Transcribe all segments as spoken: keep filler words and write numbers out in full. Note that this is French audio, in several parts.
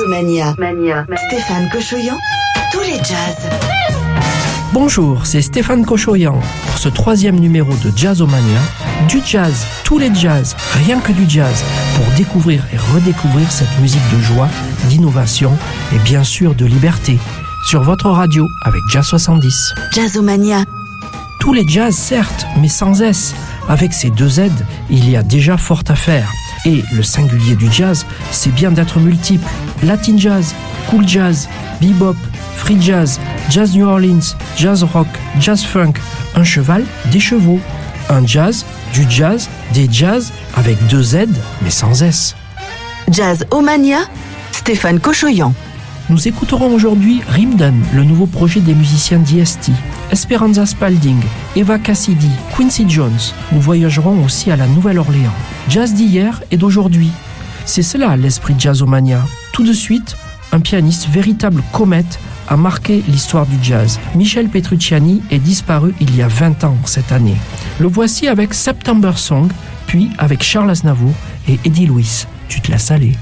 Jazzomania. Mania. Stéphane Cochoyan, tous les jazz. Bonjour, c'est Stéphane Cochoyan. Pour ce troisième numéro de Jazzomania, du jazz, tous les jazz, rien que du jazz, pour découvrir et redécouvrir cette musique de joie, d'innovation et bien sûr de liberté. Sur votre radio avec Jazz soixante-dix. Jazzomania. Tous les jazz, certes, mais sans S. Avec ces deux Z, il y a déjà fort à faire. Et le singulier du jazz, c'est bien d'être multiple. Latin jazz, cool jazz, bebop, free jazz, jazz New Orleans, jazz rock, jazz funk, un cheval, des chevaux. Un jazz, du jazz, des jazz, avec deux Z, mais sans S. Jazzomania, Stéphane Cochoyan. Nous écouterons aujourd'hui Rimden, le nouveau projet des musiciens d'E S T, Esperanza Spalding, Eva Cassidy, Quincy Jones. Nous voyagerons aussi à la Nouvelle-Orléans. Jazz d'hier et d'aujourd'hui. C'est cela l'esprit Jazzomania. Tout de suite, un pianiste véritable comète a marqué l'histoire du jazz. Michel Petrucciani est disparu il y a vingt ans cette année. Le voici avec September Song, puis avec Charles Aznavour et Eddie Louis. Tu te laisses aller.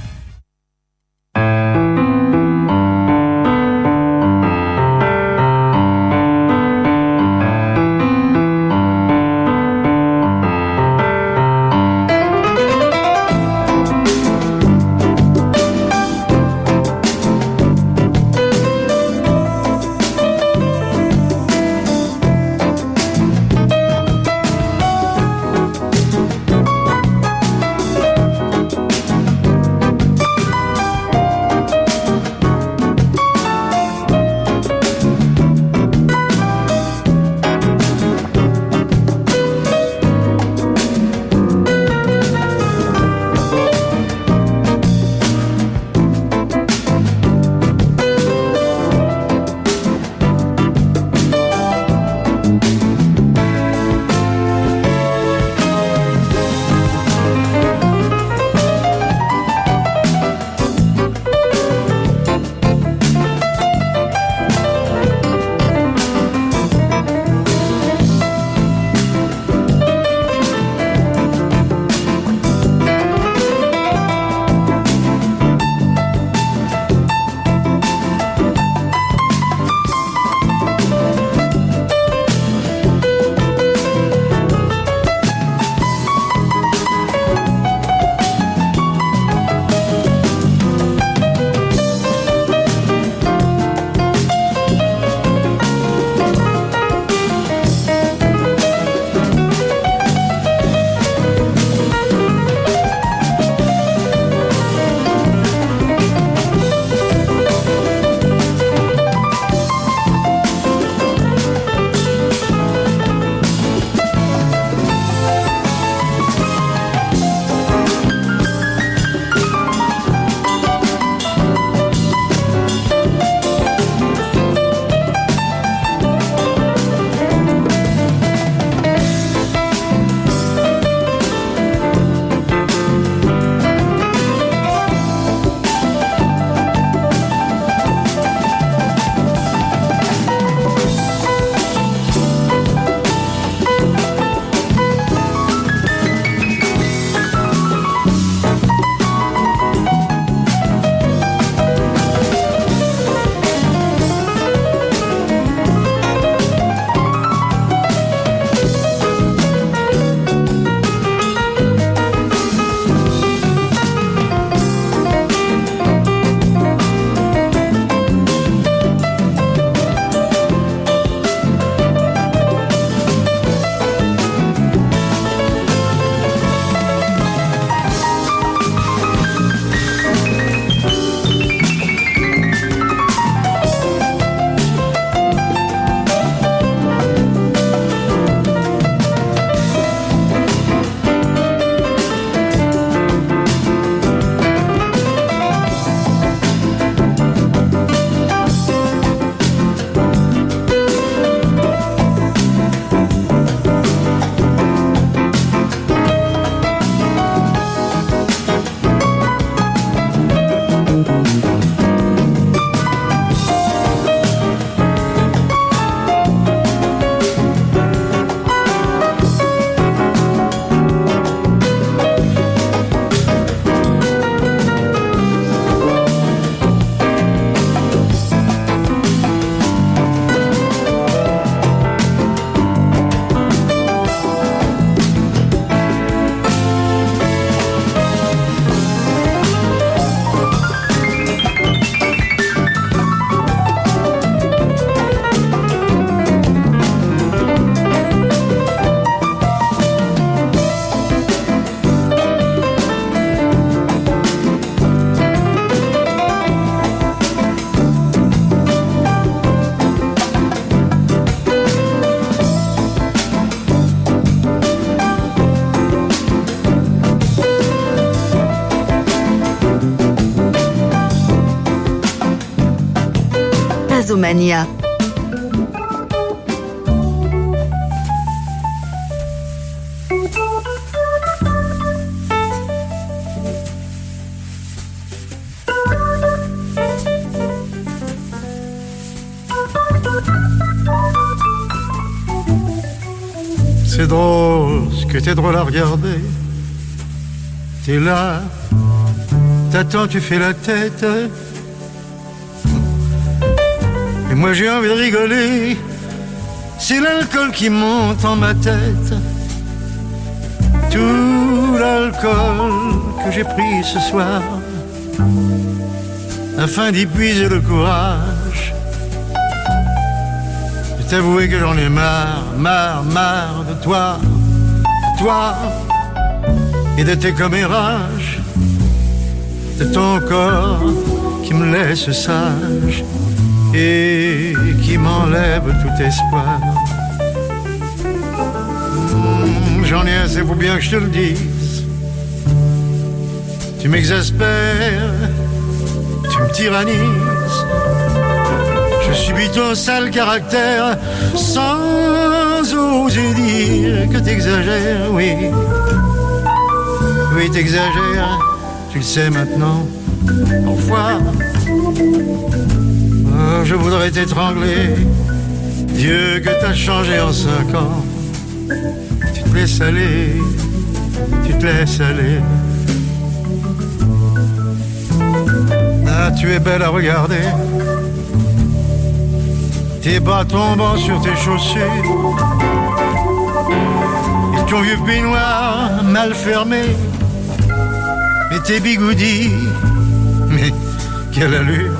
Jazzomania. C'est drôle, ce que t'es drôle à regarder. T'es là, t'attends, tu fais la tête. Et moi j'ai envie de rigoler. C'est l'alcool qui monte en ma tête. Tout l'alcool que j'ai pris ce soir, afin d'y puiser le courage. Je t'avouer que j'en ai marre, marre, marre de toi, de toi et de tes commérages, de ton corps qui me laisse sage et qui m'enlève tout espoir. Mmh, j'en ai assez pour bien que je te le dise. Tu m'exaspères, tu me tyrannises. Je subis ton sale caractère sans oser dire que t'exagères, oui. Oui, t'exagères, tu le sais maintenant. Parfois, oh, je voudrais t'étrangler. Dieu que t'as changé en cinq ans. Tu te laisses aller, tu te laisses aller. Ah, tu es belle à regarder. Tes bas tombant sur tes chaussures et ton vieux peignoir mal fermé. Et tes bigoudis, mais quelle allure.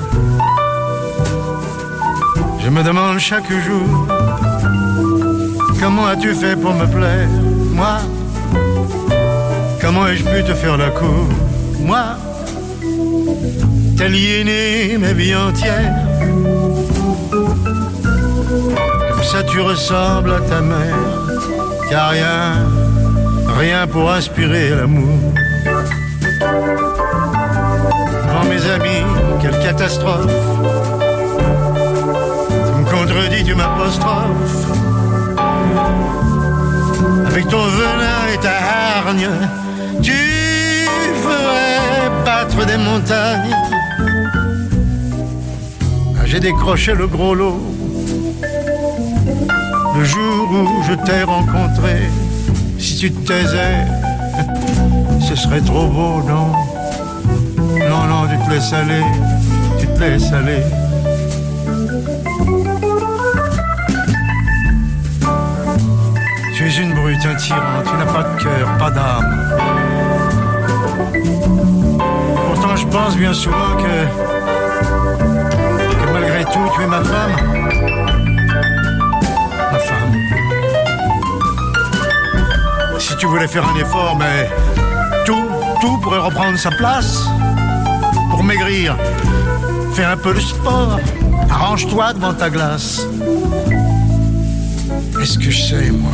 Je me demande chaque jour, comment as-tu fait pour me plaire, moi? Comment ai-je pu te faire la cour, moi? T'aliéner ma vie entière. Comme ça tu ressembles à ta mère, car rien, rien pour inspirer l'amour. Devant mes amis, quelle catastrophe. Tu me contredis, tu m'apostrophes. Avec ton venin et ta hargne, tu ferais battre des montagnes. Ah, j'ai décroché le gros lot le jour où je t'ai rencontré. Si tu te taisais, ce serait trop beau, non? Non, non, tu te laisses aller, tu te laisses aller. Tu es une brute, un tyran, tu n'as pas de cœur, pas d'âme. Pourtant je pense bien souvent que, que malgré tout tu es ma femme. Ma femme. Si tu voulais faire un effort, mais tout, tout pourrait reprendre sa place. Pour maigrir, fais un peu de sport, arrange-toi devant ta glace. Est-ce que je sais, moi?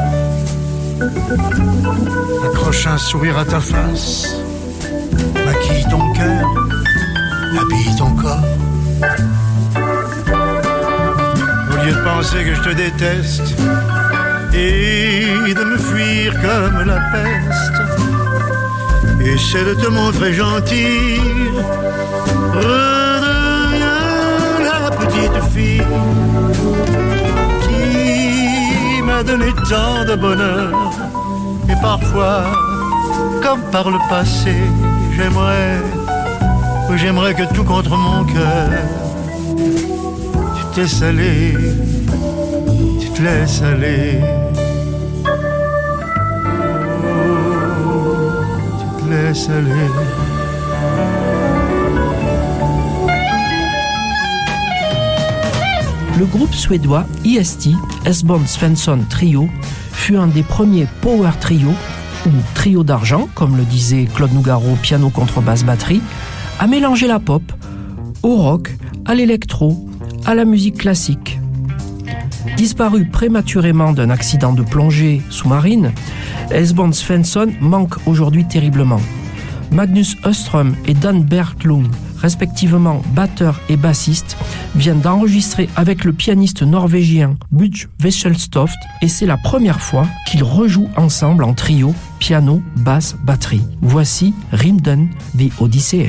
Accroche un sourire à ta face, maquille ton cœur, habille ton corps. Au lieu de penser que je te déteste et de me fuir comme la peste, essaie de te montrer gentil, redeviens la petite fille qui m'a donné tant de bonheur. Et parfois, comme par le passé, j'aimerais, oui, j'aimerais que tout contre mon cœur, tu te laisses aller, tu te laisses aller. Laisse aller. Le groupe suédois E S T, Esbjörn Svensson Trio, fut un des premiers power trio, ou trio d'argent, comme le disait Claude Nougaro, piano, contrebasse, batterie, à mélanger la pop, au rock, à l'électro, à la musique classique. Disparu prématurément d'un accident de plongée sous-marine, Esbjörn Svensson manque aujourd'hui terriblement. Magnus Öström et Dan Berglund, respectivement batteur et bassiste, vient d'enregistrer avec le pianiste norvégien Butch Wesselstoft et c'est la première fois qu'ils rejouent ensemble en trio, piano, basse, batterie. Voici Rymden, The Odyssey.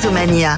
Jazzomania.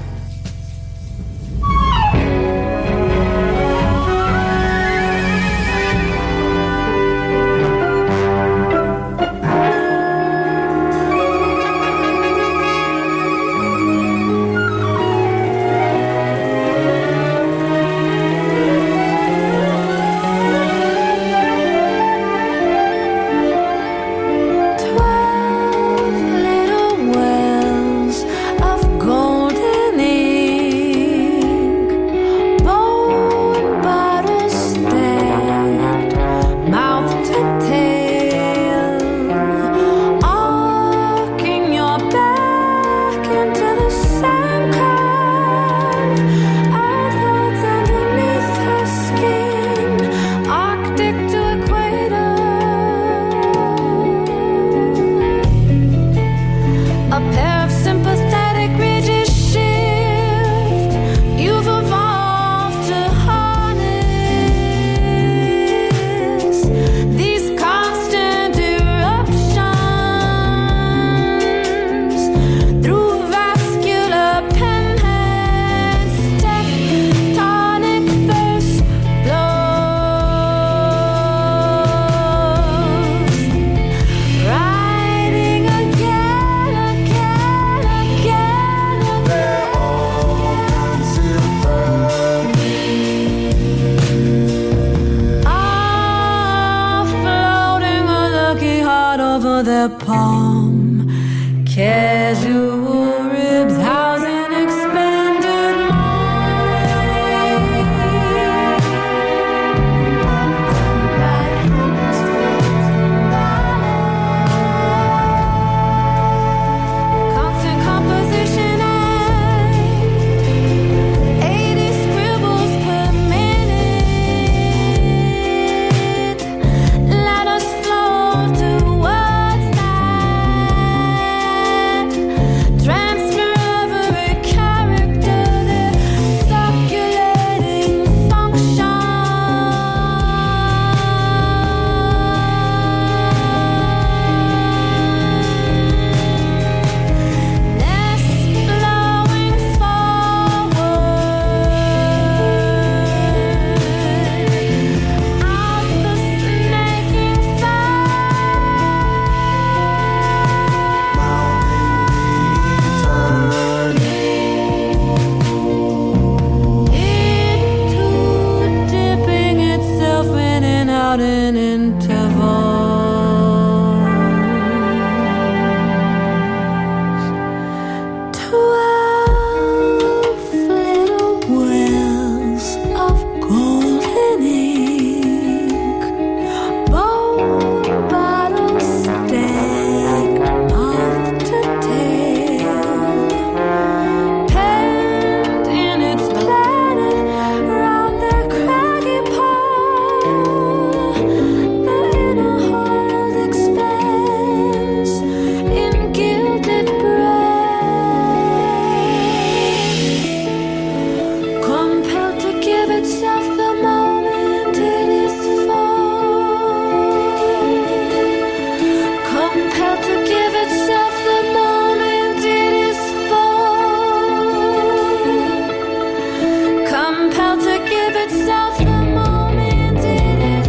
The palm, casual ribs housing expanded mind. Constant composition and eighty scribbles per minute. Let us flow to an intervals. Twelve little wells of golden ink, bone bottles stacked off to tail, penned in its planet round their craggy pole. The inner hold expands in gilded breath, compelled to give itself the moment it is full, compelled to give itself the moment it is full, compelled to give itself the moment it is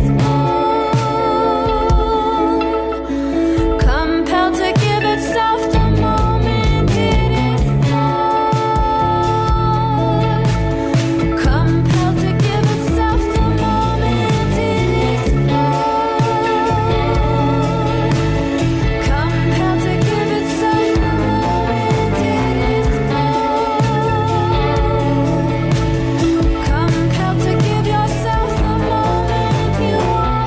full, compelled to give itself the moment it is full, compelled to give itself the moment it is full, compelled to give itself the moment it is full, compelled to give yourself the moment you are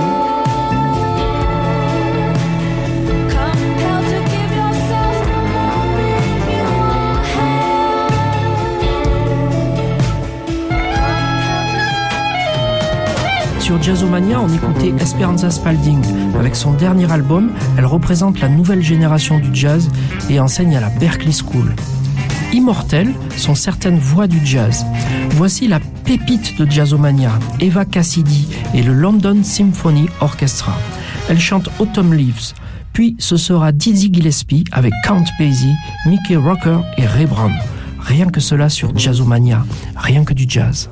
full, compelled to give yourself the moment you are held. Sur Jazzomania, on écoutait Esperanza Spalding. Avec son dernier album, elle représente la nouvelle génération du jazz et enseigne à la Berklee School. Immortelles sont certaines voix du jazz. Voici la pépite de Jazzomania, Eva Cassidy et le London Symphony Orchestra. Elle chante Autumn Leaves. Puis ce sera Dizzy Gillespie avec Count Basie, Mickey Rocker et Ray Brown. Rien que cela sur Jazzomania, rien que du jazz.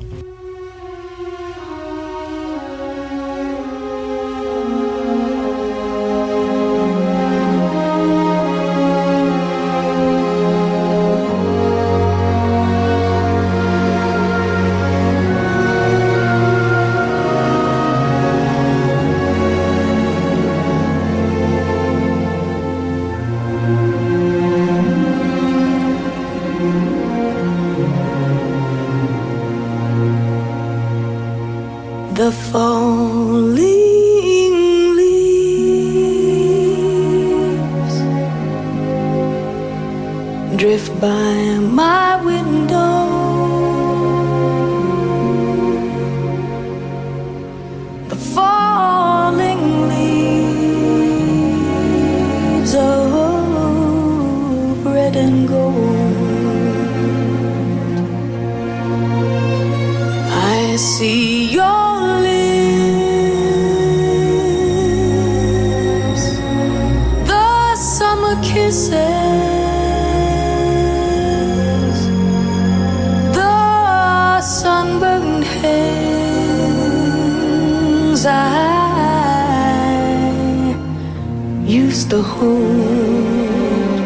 The falling leaves drift by my window. The falling leaves of red and gold. I see your kisses, the sunburned hands I used to hold.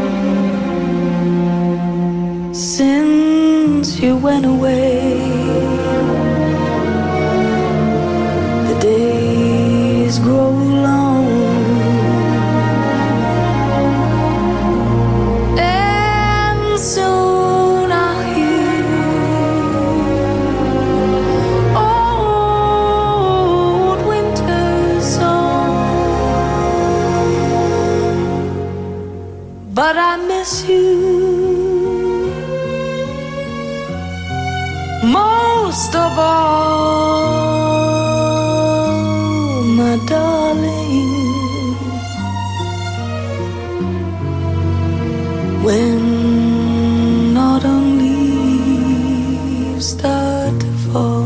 Since you went away, the days grow long. But I miss you most of all, my darling. When autumn leaves start to fall,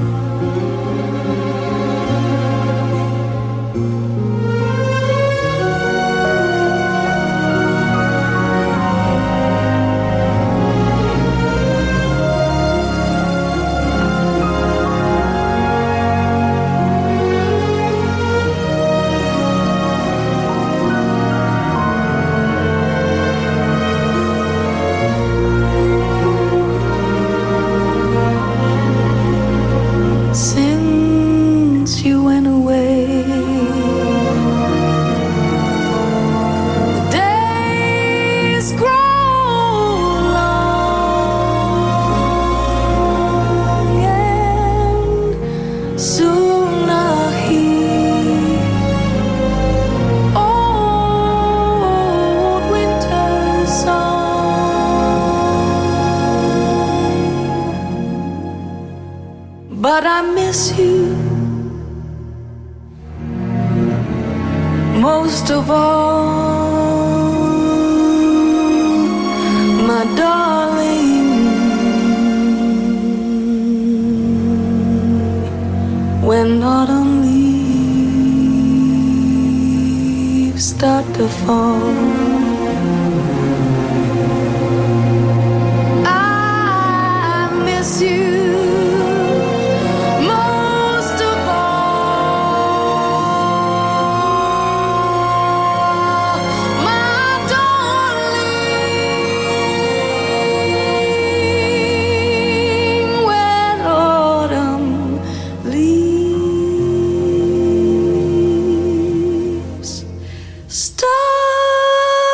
but I miss you most of all, my darling. When autumn leaves start to fall, I miss you. Stop.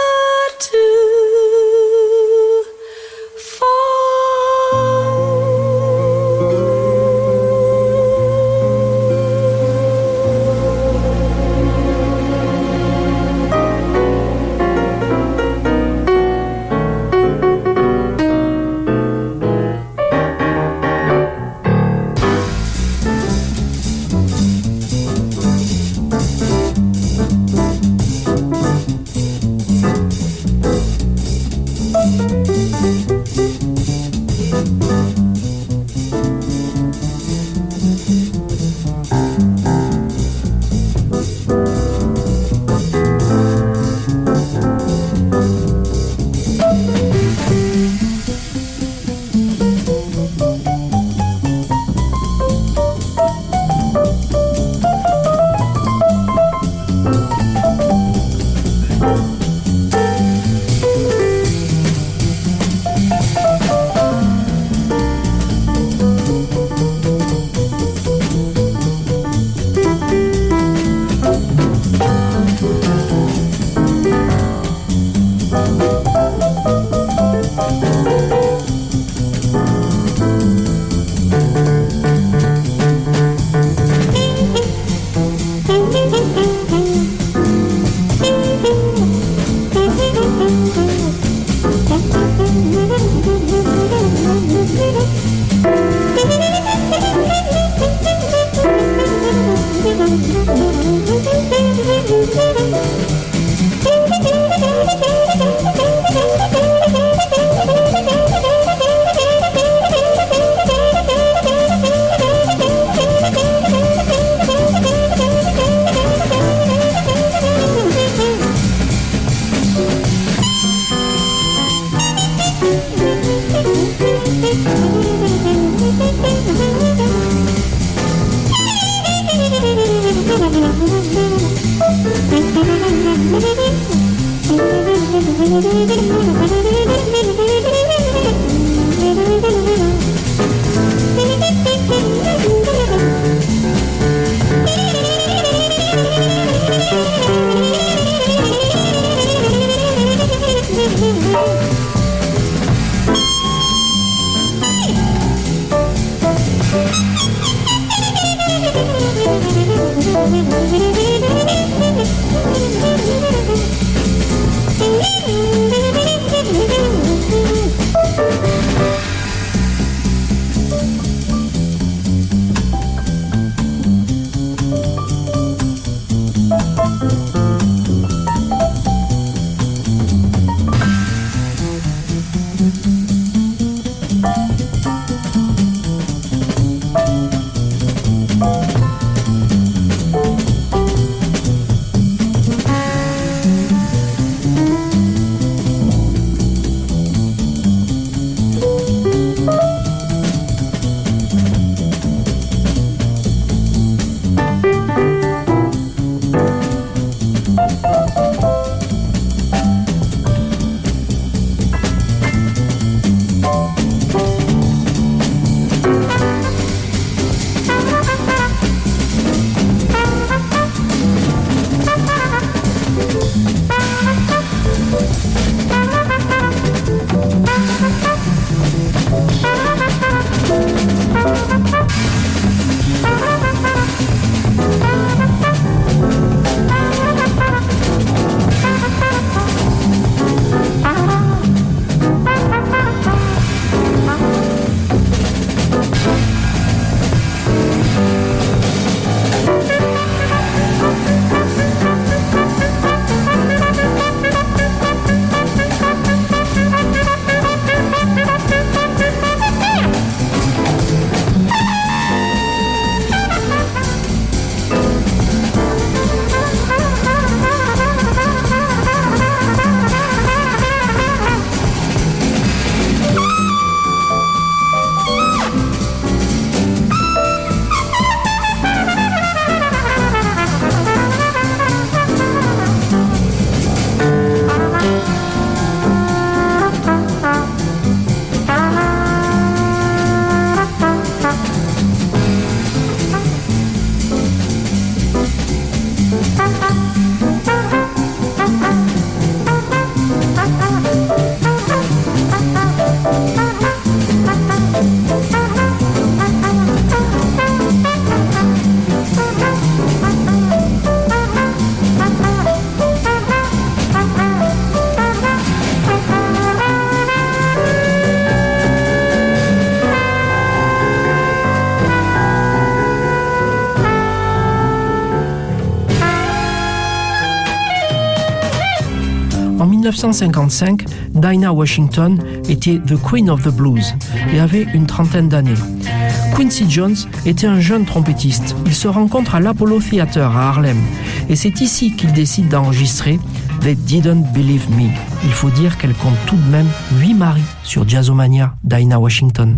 En dix-neuf cent cinquante-cinq, Dinah Washington était The Queen of the Blues et avait une trentaine d'années. Quincy Jones était un jeune trompettiste. Il se rencontre à l'Apollo Theater à Harlem et c'est ici qu'il décide d'enregistrer They Didn't Believe Me. Il faut dire qu'elle compte tout de même huit maris sur Jazzomania, Dinah Washington.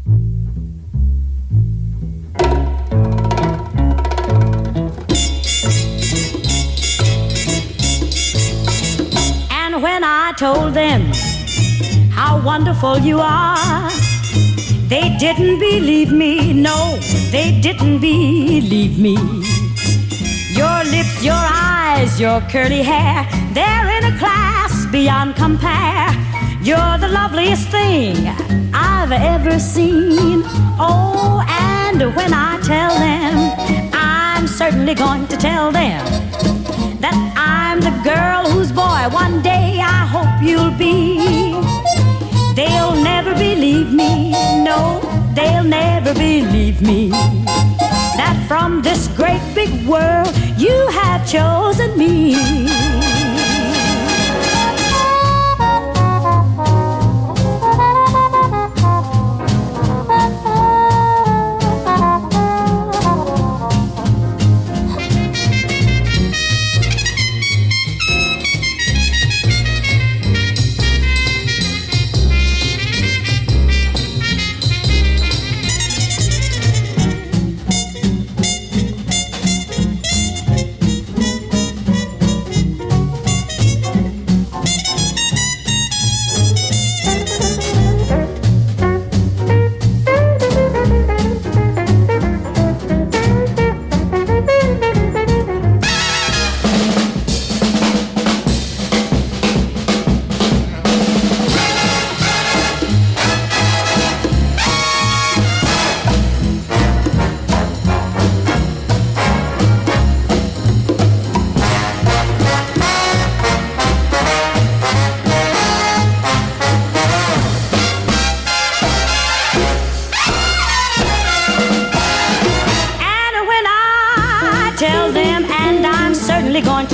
When I told them how wonderful you are, they didn't believe me, no, they didn't believe me. Your lips, your eyes, your curly hair, they're in a class beyond compare. You're the loveliest thing I've ever seen. Oh, and when I tell them, I'm certainly going to tell them that I'm the girl whose boy one day I hope you'll be. They'll never believe me, no, they'll never believe me, that from this great big world you have chosen me.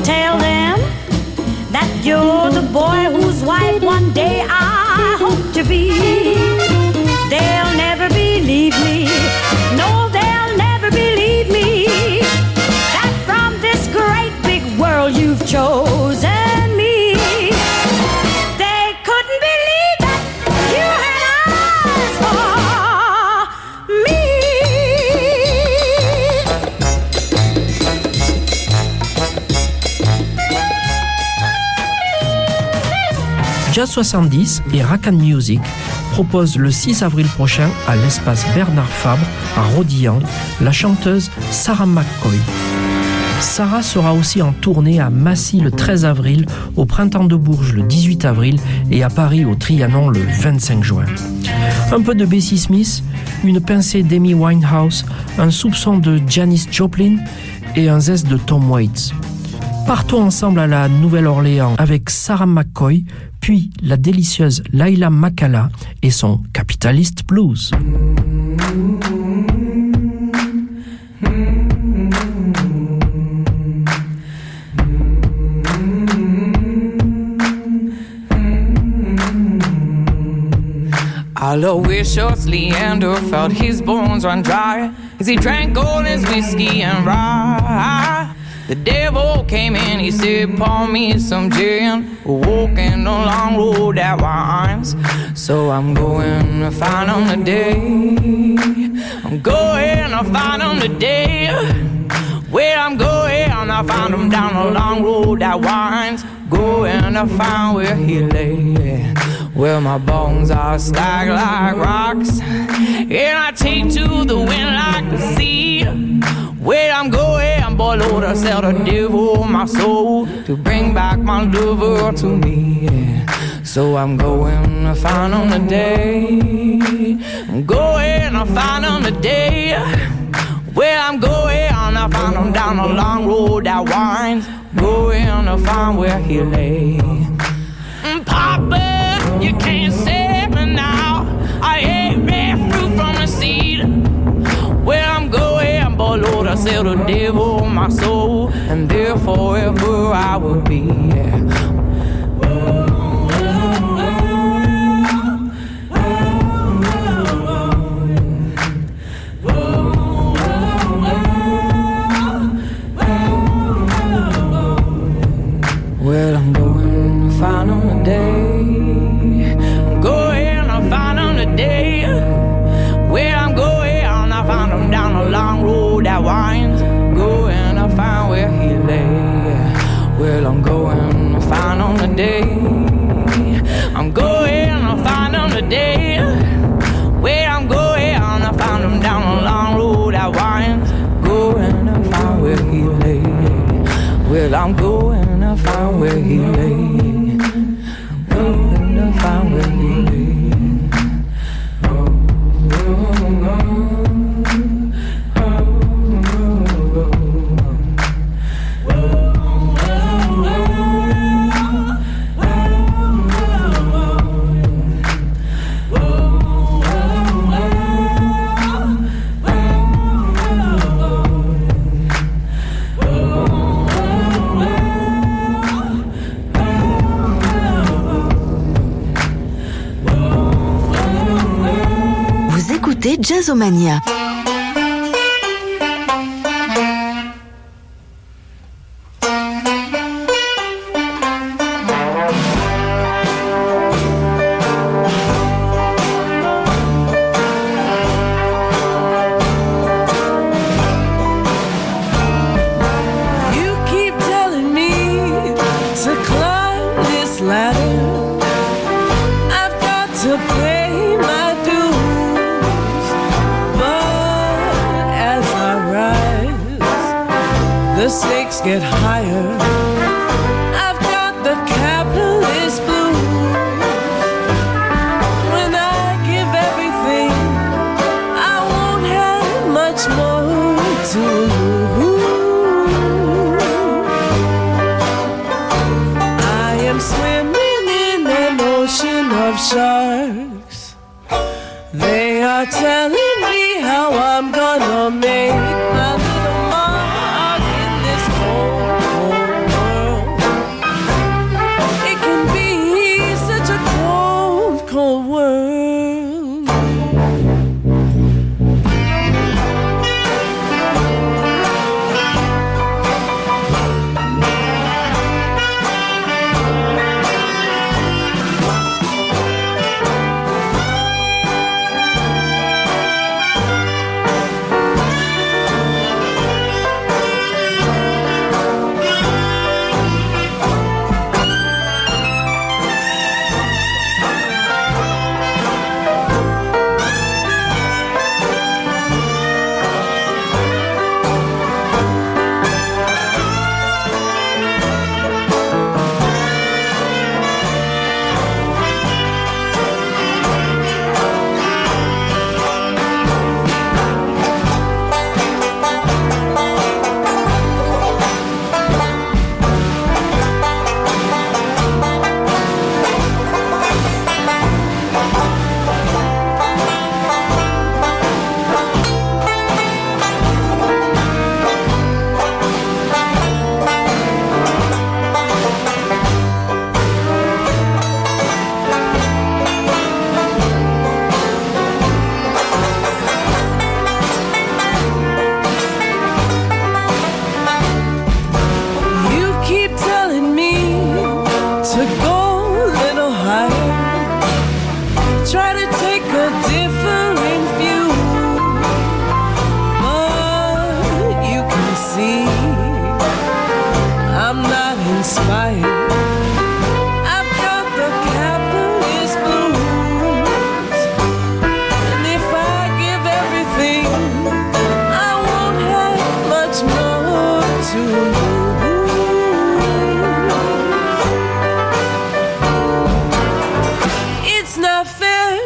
tell them that you're the boy whose wife one day I hope to be. They'll never believe me. No, they'll never believe me. That from this great big world you've chosen me. They couldn't believe that you had eyes for me. Jazz soixante-dix et Rakan Music proposent le six avril prochain à l'espace Bernard Fabre à Rodilhan la chanteuse Sarah McCoy. Sarah sera aussi en tournée à Massy le treize avril, au Printemps de Bourges le dix-huit avril et à Paris au Trianon le vingt-cinq juin. Un peu de Bessie Smith, une pincée d'Amy Winehouse, un soupçon de Janis Joplin et un zeste de Tom Waits. Partons ensemble à la Nouvelle-Orléans avec Sarah McCoy, puis la délicieuse Laila Makala et son Capitalist Blues. Aloysius Leander felt his bones run dry as he drank all his whiskey and rye. The devil came in, he said, pour me some gin. We're walking the long road that winds. So I'm going to find him today. I'm going to find him today. Well, I'm going to find him down the long road that winds. Going to find where he lay. Well, my bones are stacked like rocks, and I take to the wind like the sea. Well, I'm going, boy, Lord, I sell the devil my soul to bring back my lover to me. Yeah. So I'm going to find him today. I'm going to find him today. Well, I'm going to find him down the long road that winds. Going to find where he lay. Papa, you can't save me now. I ate red fruit from the seed. Well, I'm going, boy, Lord, I sell the devil my soul, and there forever I will be. Yeah. Well, I'm going to find him today. I'm going to find him today. Well, I'm going to find him down the long road that winds. Going to find where he lay. Well, I'm going to find him today. I'm going to find him today. Well, I'm going to find him down the long road that winds. Going to find where he lay. Well, I'm going to find where he lay. I'm going to find where he lay. Oh, oh, oh. Jazzomania. You keep telling me to climb this ladder. I've got to pay my dues, but as I rise, the stakes get higher. I've got the capitalist blues. When I give everything, I won't have much more to lose. I am swimming in an ocean of sharks. They are telling me how I'm gonna make my little mark in this cold, cold world.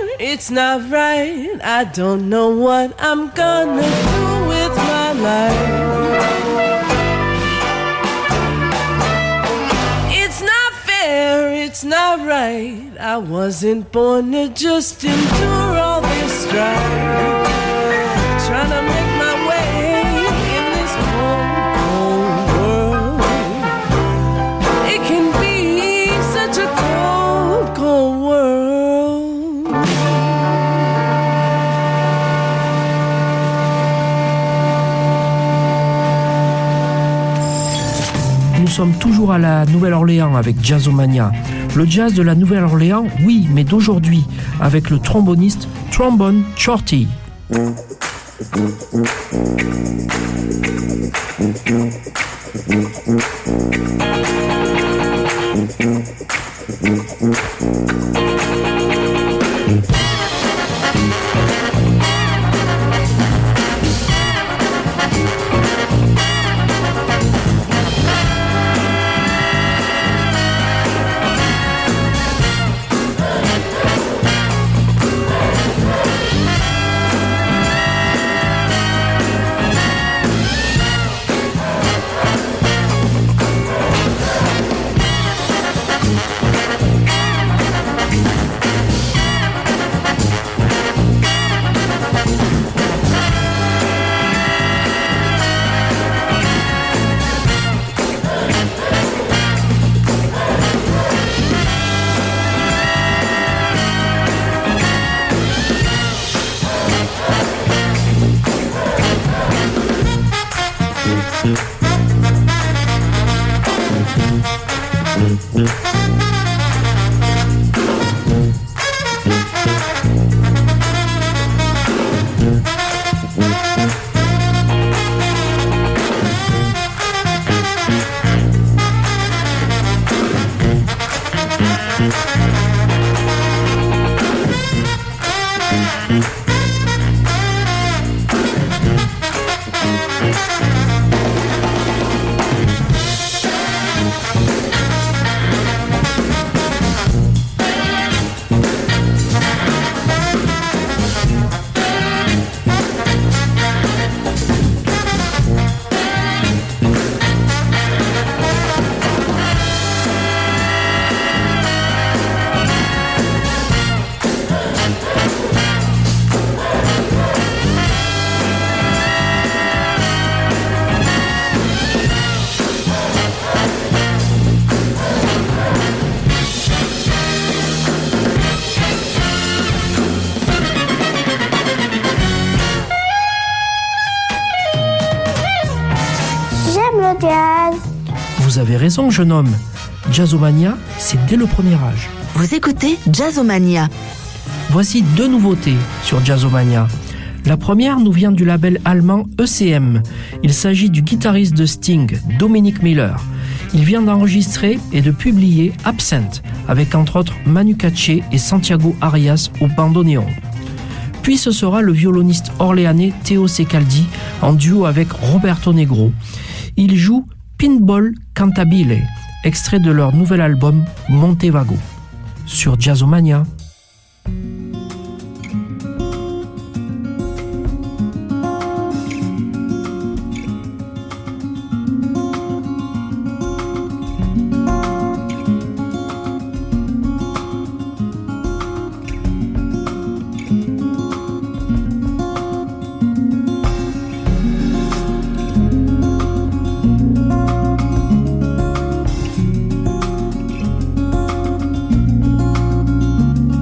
it's not right. I don't know what I'm gonna do with my life. It's not fair, it's not right. I wasn't born to just endure all this strife. Trying to make my way in this cold, cold world. It can be such a cold, cold world. Nous sommes toujours à la Nouvelle-Orléans avec Jazzomania. Le jazz de la Nouvelle-Orléans, oui, mais d'aujourd'hui, avec le tromboniste Trombone Shorty. Vous avez raison, jeune homme. Jazzomania, c'est dès le premier âge. Vous écoutez Jazzomania. Voici deux nouveautés sur Jazzomania. La première nous vient du label allemand E C M. Il s'agit du guitariste de Sting, Dominic Miller. Il vient d'enregistrer et de publier Absent, avec entre autres Manu Katché et Santiago Arias au bandoneon. Puis ce sera le violoniste orléanais Théo Secaldi en duo avec Roberto Negro. Il joue Pinball Cantabile, extrait de leur nouvel album Montevago, sur Jazzomania. Thank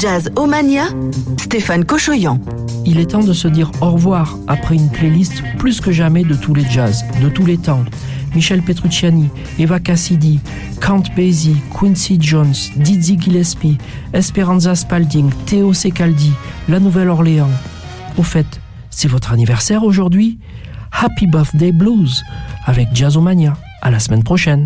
Jazz Omania, Stéphane Cochoyan. Il est temps de se dire au revoir après une playlist plus que jamais de tous les jazz, de tous les temps. Michel Petrucciani, Eva Cassidy, Count Basie, Quincy Jones, Dizzy Gillespie, Esperanza Spalding, Théo Secaldi, La Nouvelle-Orléans. Au fait, c'est votre anniversaire aujourd'hui? Happy Birthday Blues avec Jazzomania. À la semaine prochaine.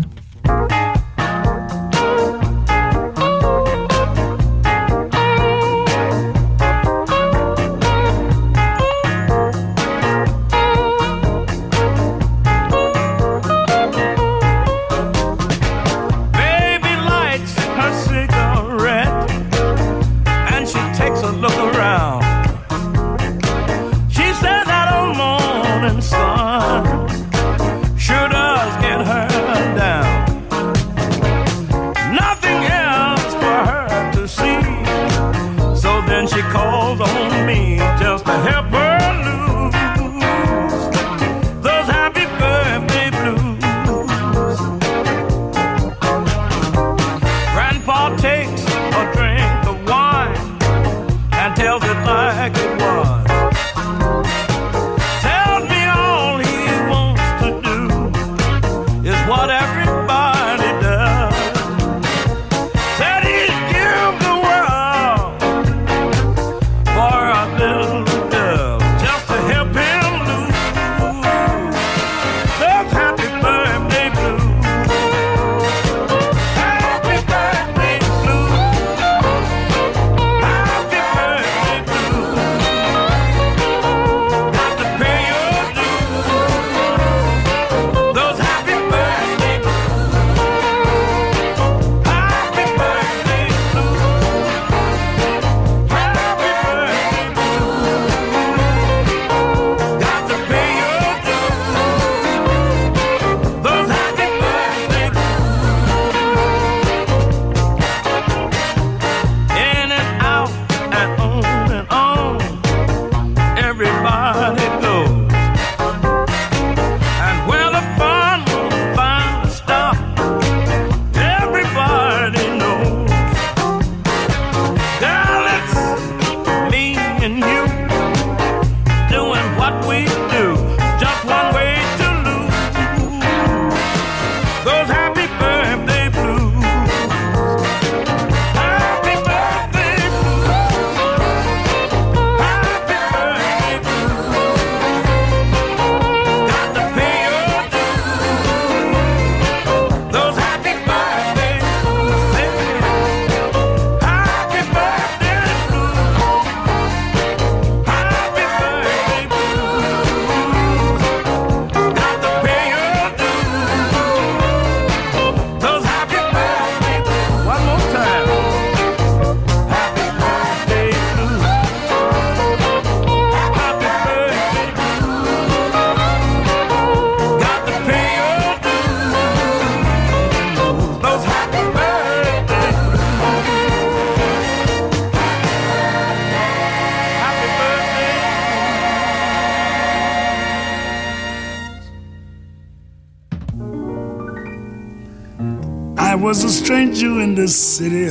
I was a stranger in this city,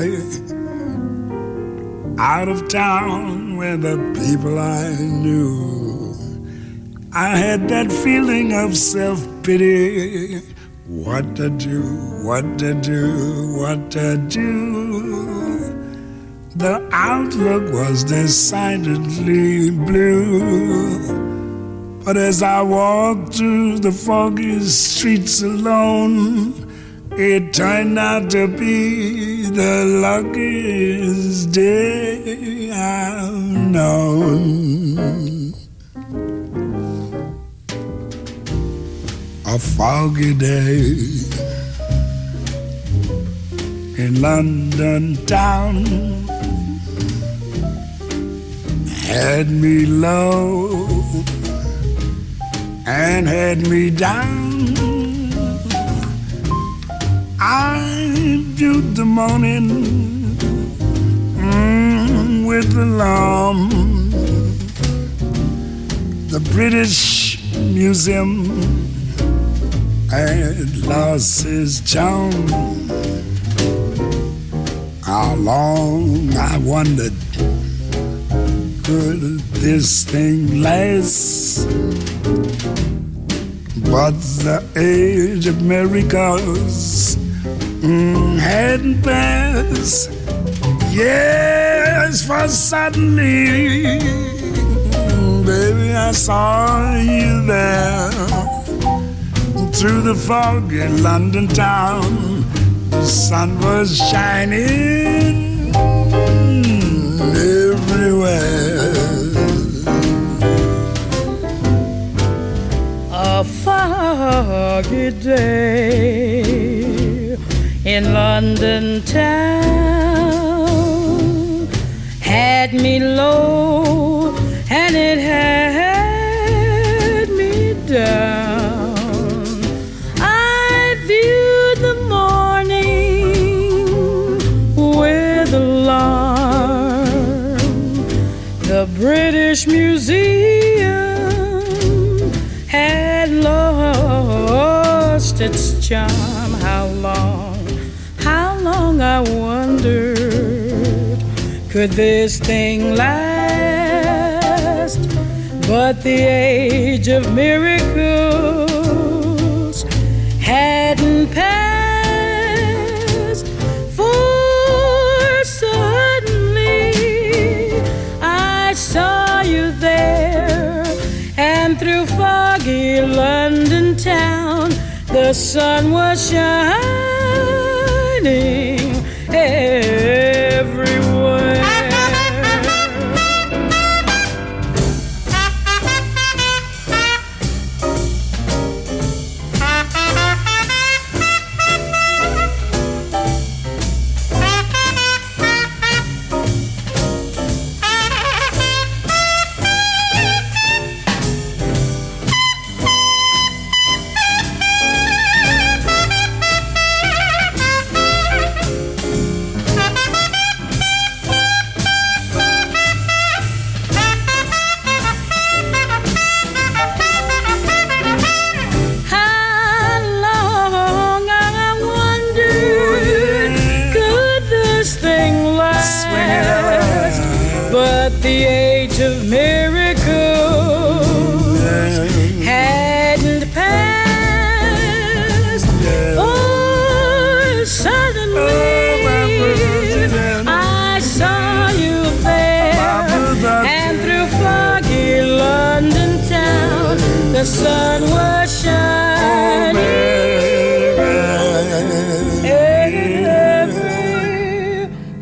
out of town where the people I knew. I had that feeling of self-pity. What to do, what to do, what to do. The outlook was decidedly blue. But as I walked through the foggy streets alone, it turned out to be the luckiest day I've known. A foggy day in London town had me low and had me down. I viewed the morning mm, with alarm. The British Museum had lost its charm. how long I wondered, could this thing last? But the age of miracles mm, hadn't passed. Yes, for suddenly, baby, I saw you there. Through the foggy London town, the sun was shining everywhere. A foggy day in London town had me low and it had me down. I viewed the morning with alarm. The British Museum had lost its charm. How long, how long I wondered, could this thing last? But the age of miracles hadn't passed, for suddenly I saw you there, and through foggy London town the sun was shining everywhere. The age of miracles hadn't passed. Oh, suddenly I saw you there, and through foggy London town the sun